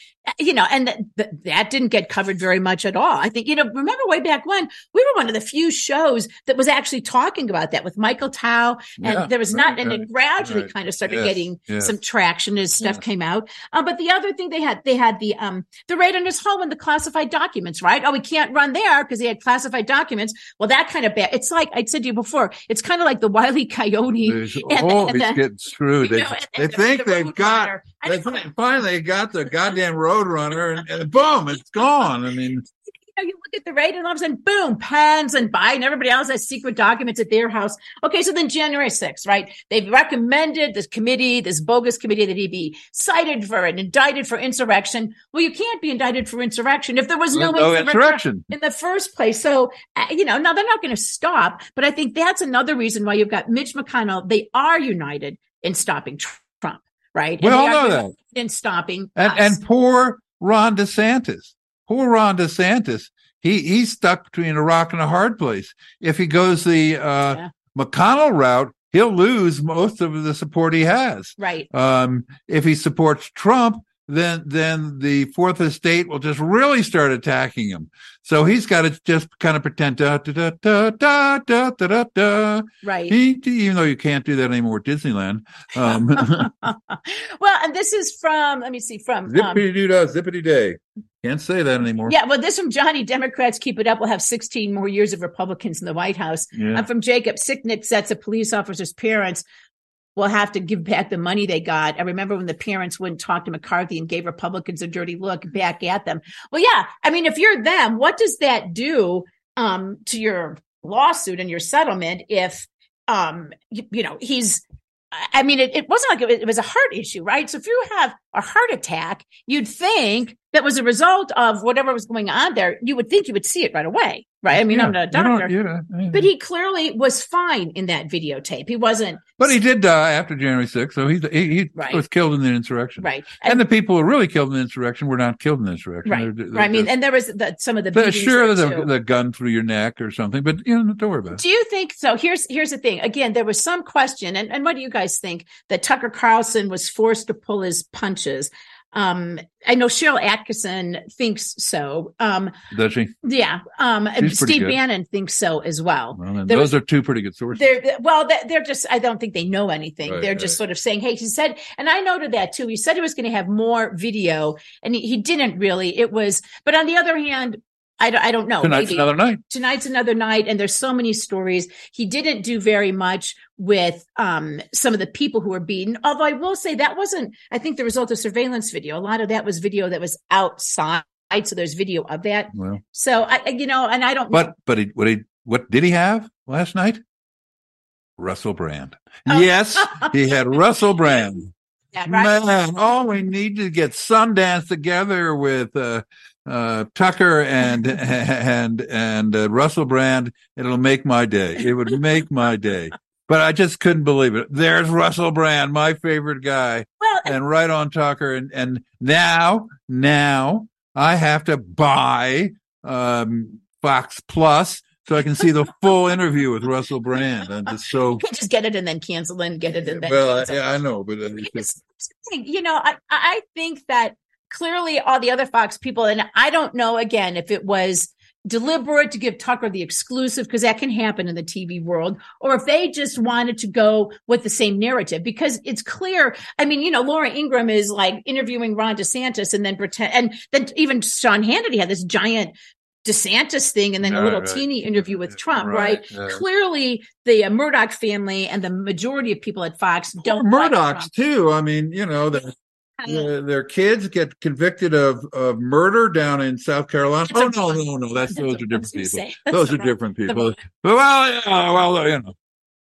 that didn't get covered very much at all. I think, remember way back when we were one of the few shows that was actually talking about that with Michael Tao. And there was and it gradually kind of started getting some traction as stuff came out. But the other thing they had the raid on his home and the classified documents, right? Oh, we can't run there because he had classified documents. Well, that kind of bad. It's like I said to you before, it's kind of like the Wile E. Coyote. Getting screwed. They think they've got, finally got the goddamn Roadrunner and boom, it's gone. I mean, you look at the raid and all of a sudden, boom, Pence and Biden, everybody else has secret documents at their house. Okay, so then January 6th, right? They've recommended this bogus committee, that he be cited for and indicted for insurrection. Well, you can't be indicted for insurrection if there was no insurrection in the first place. So, now they're not going to stop, but I think that's another reason why you've got Mitch McConnell. They are united in stopping Trump, right? We all know that. In stopping and poor Ron DeSantis. Poor Ron DeSantis, he's stuck between a rock and a hard place. If he goes the McConnell route, he'll lose most of the support he has. Right. If he supports Trump, then the Fourth Estate will just really start attacking him. So he's got to just kind of pretend right. Even though you can't do that anymore at Disneyland. Well, and this is from Zippity Day. Can't say that anymore. Yeah, well, this from Johnny. Democrats keep it up. We'll have 16 more years of Republicans in the White House. Yeah. And from Jacob, Sicknick sets a police officer's parents will have to give back the money they got. I remember when the parents wouldn't talk to McCarthy and gave Republicans a dirty look back at them. Well, yeah, I mean, if you're them, what does that do to your lawsuit and your settlement if, he's, I mean, it wasn't like it was a heart issue, right? So if you have a heart attack, you'd think that was a result of whatever was going on there. You would think you would see it right away, right? I mean, I'm not a doctor, but he clearly was fine in that videotape. He wasn't. But he did die after January 6th, so he was killed in the insurrection. Right. And the people who really killed in the insurrection were not killed in the insurrection. Right. I mean, and there was some of the beatings. Sure, the gun through your neck or something, but don't worry about it. Do you think so? Here's the thing. Again, there was some question, and what do you guys think, that Tucker Carlson was forced to pull his punches? I know Cheryl Atkinson thinks so. Does she? Yeah. Steve Bannon thinks so as well. Those are two pretty good sources. They're just, I don't think they know anything. They're just sort of saying, hey, he said, and I noted that too. He said he was going to have more video, and he didn't really. But on the other hand, I don't know. Tonight's another night. Tonight's another night. And there's so many stories. He didn't do very much with some of the people who were beaten. Although I will say that wasn't, I think, the result of surveillance video. A lot of that was video that was outside. So there's video of that. Well, so and I don't know. But what did he have last night? Russell Brand. Yes, he had Russell Brand. Yeah, right. Man, all we need to get Sundance together with Tucker and Russell Brand. It'll make my day. It would make my day. But I just couldn't believe it. There's Russell Brand, my favorite guy, and right on Tucker. And now I have to buy Fox Plus so I can see the full interview with Russell Brand. I'm just so. You can just get it and then cancel and get it and then. Well, cancel. I know, but I think that clearly all the other Fox people, and I don't know again if it was deliberate to give Tucker the exclusive, because that can happen in the TV world, or if they just wanted to go with the same narrative, because it's clear. I mean, Laura Ingraham is like interviewing Ron DeSantis and then then even Sean Hannity had this giant DeSantis thing and then a little teeny interview with Trump, right? Clearly the Murdoch family and the majority of people at Fox don't Murdochs like too. I mean, their kids get convicted of murder down in South Carolina. No. Those are different people. Those are different people. But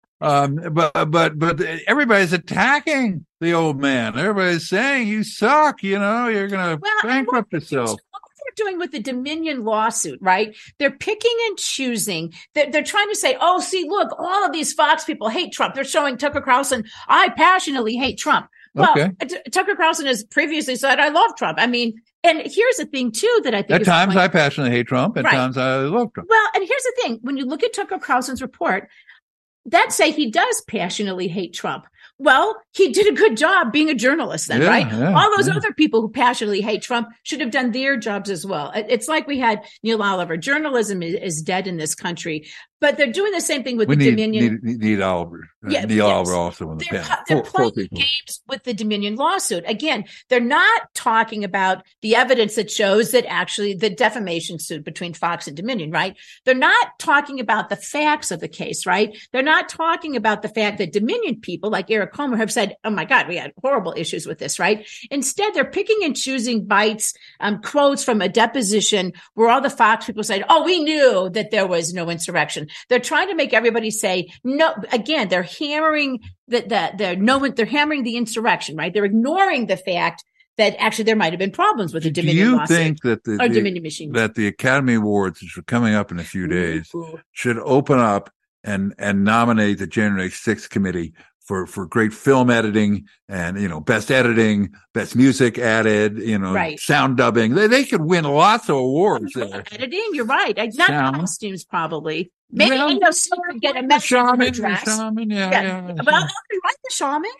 everybody's attacking the old man. Everybody's saying you suck. You're going to bankrupt yourself. What they're doing with the Dominion lawsuit, right? They're picking and choosing. They're trying to say, oh, see, look, all of these Fox people hate Trump. They're showing Tucker Carlson, I passionately hate Trump. Well, Tucker Carlson has previously said, I love Trump. I mean, and here's the thing, too, that I think at times I passionately hate Trump. At times I love Trump. Well, and here's the thing. When you look at Tucker Carlson's report, that say he does passionately hate Trump. Well, he did a good job being a journalist then, right? All those other people who passionately hate Trump should have done their jobs as well. It's like we had Neil Oliver. Journalism is dead in this country, but they're doing the same thing with Dominion. Neil Oliver. Neil Oliver also in the panel. They're playing games with the Dominion lawsuit. Again, they're not talking about the evidence that shows that actually the defamation suit between Fox and Dominion, right? They're not talking about the facts of the case, right? They're not talking about the fact that Dominion people like Eric Comer have said, oh my God, we had horrible issues with this, right? Instead, they're picking and choosing bites, quotes from a deposition where all the Fox people said, oh, we knew that there was no insurrection. They're trying to make everybody say no. Again, they're hammering they're hammering the insurrection, right? They're ignoring the fact that actually there might have been problems with the Dominion lawsuit. Do you think that Dominion machine that the Academy Awards, which are coming up in a few days, should open up and nominate the January 6th committee for great film editing and, best editing, best music added, sound dubbing. They could win lots of awards there. Editing, you're right. Not costumes, probably. Maybe still could get a message dress. Shaman, But I'll write the shaman.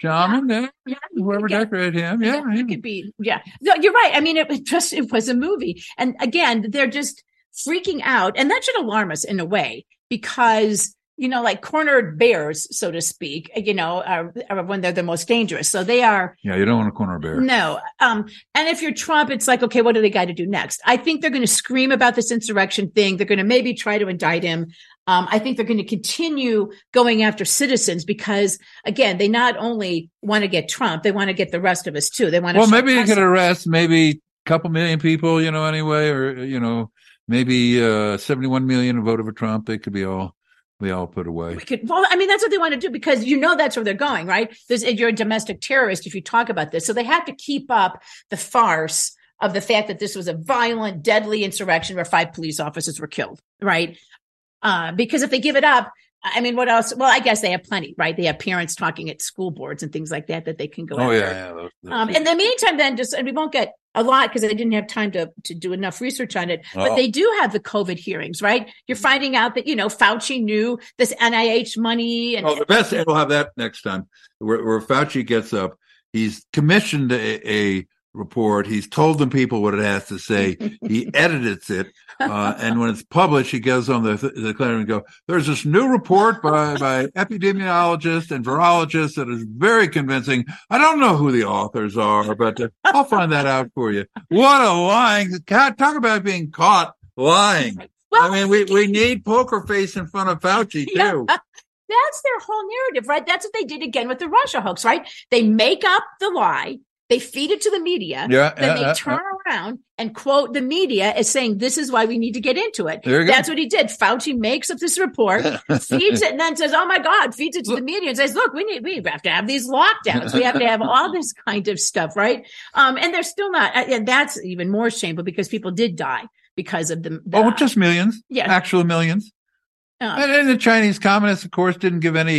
Whoever decorated him, It could be, No, you're right. I mean, it was a movie. And again, they're just freaking out. And that should alarm us in a way, because like cornered bears, so to speak, are when they're the most dangerous. So they are. Yeah, you don't want to corner a bear. No. And if you're Trump, it's like, okay, what do they got to do next? I think they're going to scream about this insurrection thing. They're going to maybe try to indict him. I think they're going to continue going after citizens because, again, they not only want to get Trump, they want to get the rest of us too. They want to. Well, maybe you could arrest maybe a couple million people, anyway, or, maybe 71 million voted for Trump. They could be all put away. That's what they want to do because that's where they're going, right? You're a domestic terrorist if you talk about this. So they have to keep up the farce of the fact that this was a violent, deadly insurrection where 5 police officers were killed, right? Because if they give it up, what else? Well, I guess they have plenty, right? They have parents talking at school boards and things like that they can go after. In the meantime, then and we won't get a lot because I didn't have time to do enough research on it, but they do have the COVID hearings, right? You're finding out that, Fauci knew this NIH money. And the best, we'll have that next time where Fauci gets up. He's commissioned a report. He's told the people what it has to say. He edits it. And when it's published, he goes on the claim and go, there's this new report by epidemiologists and virologists that is very convincing. I don't know who the authors are, but I'll find that out for you. What a lying. Talk about being caught lying. Well, we need poker face in front of Fauci too. Yeah. That's their whole narrative, right? That's what they did again with the Russia hoax, right? They make up the lie. They feed it to the media. Then they turn around and quote the media as saying, this is why we need to get into it. That's what he did. Fauci makes up this report, feeds it, and then says, oh, my God, feeds it to the media and says, look, we have to have these lockdowns. We have to have all this kind of stuff, right? And they're still not. And that's even more shameful because people did die because of the just millions. Yeah. Actual millions. And the Chinese communists, of course, didn't give any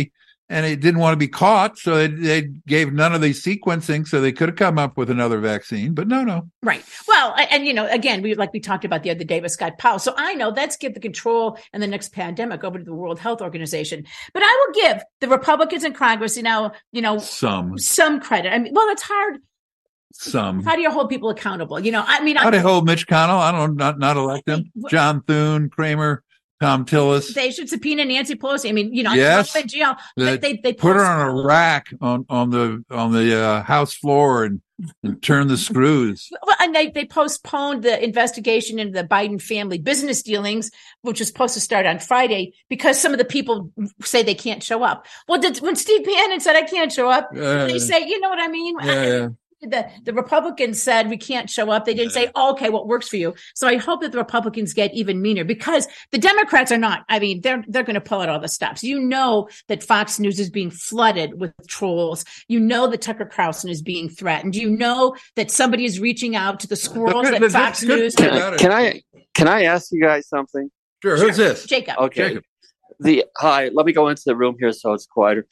and it didn't want to be caught, so they gave none of the sequencing, so they could have come up with another vaccine, but no. Right. Well, and again, we talked about the other day with Scott Powell. So I know, let's give the control and the next pandemic over to the World Health Organization. But I will give the Republicans in Congress, some credit. I mean, well, it's hard. Some. How do you hold people accountable? How do you hold Mitch McConnell? I don't not elect him. John Thune, Kramer, Tom Tillis. They should subpoena Nancy Pelosi. I mean, yes, in jail. They put her on a rack on the House floor and turn the screws. Well, and they postponed the investigation into the Biden family business dealings, which was supposed to start on Friday, because some of the people say they can't show up. Well, when Steve Bannon said I can't show up, they say, you know what I mean? Yeah. The Republicans said we can't show up. They didn't say, okay, what works for you? So I hope that the Republicans get even meaner, because the Democrats are not. I mean, they're going to pull out all the stops. That Fox News is being flooded with trolls. That Tucker Carlson is being threatened. That somebody is reaching out to the squirrels at Fox News. Can I ask you guys something? Sure. Who's this? Jacob. Okay. Jacob. Hi. Let me go into the room here so it's quieter.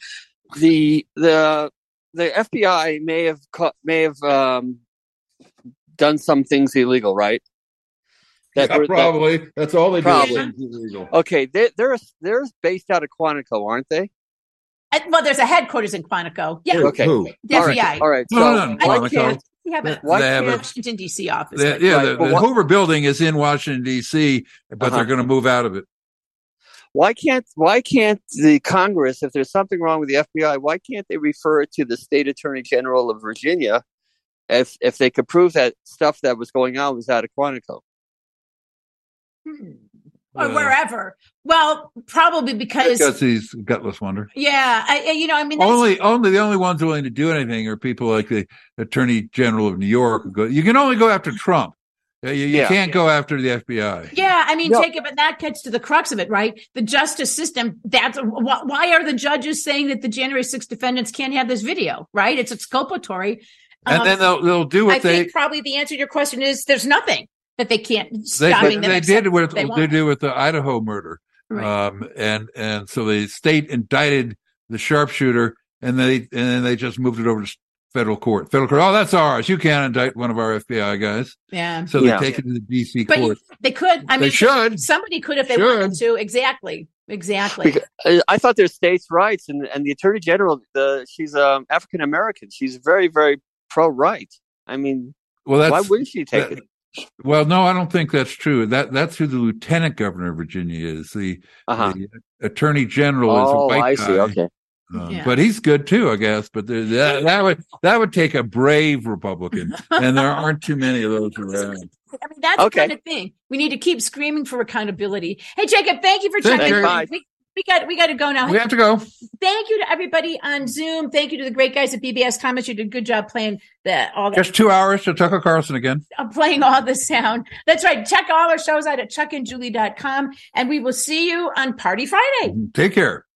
The FBI may have done some things illegal, right? Probably. That's all they do. Illegal. Okay, they're based out of Quantico, aren't they? Well, there's a headquarters in Quantico. Yeah. Okay. Who? The FBI. All right. No, Quantico. We have a Washington, D.C. office. The Hoover Building is in Washington, D.C., but they're going to move out of it. Why can't the Congress, if there's something wrong with the FBI, why can't they refer it to the State Attorney General of Virginia if they could prove that stuff that was going on was out of Quantico? Or wherever. Well, probably because he's gutless wonder. Yeah, the only ones willing to do anything are people like the Attorney General of New York. You can only go after Trump. You can't go after the FBI. Yeah, Jacob, and that gets to the crux of it, right? The justice system. Why are the judges saying that the January 6th defendants can't have this video? Right? It's exculpatory. And then they'll do what I think probably the answer to your question is there's nothing that they can't stop. They did what they do with the Idaho murder, right. And so the state indicted the sharpshooter, and then they just moved it over to federal court. Oh, that's ours. You can't indict one of our FBI guys. Yeah. So they take it to the DC court. They could. They should. Somebody could if they wanted to. Exactly. Because I thought there's states' rights, and the Attorney General, she's African American. She's very, very pro-right. I mean, why wouldn't she take it? Well, no, I don't think that's true. That's who the Lieutenant Governor of Virginia is. The Attorney General is a white guy. See. Okay. But he's good too, I guess. But that would take a brave Republican, and there aren't too many of those around. That's the kind of thing. We need to keep screaming for accountability. Hey, Jacob, thank you for checking in. We got to go now. We have to go. Thank you to everybody on Zoom. Thank you to the great guys at BBS Comics. You did a good job playing all that. Just 2 hours to Tucker Carlson again. I'm playing all the sound. That's right. Check all our shows out at chuckandjulie.com, and we will see you on Party Friday. Take care.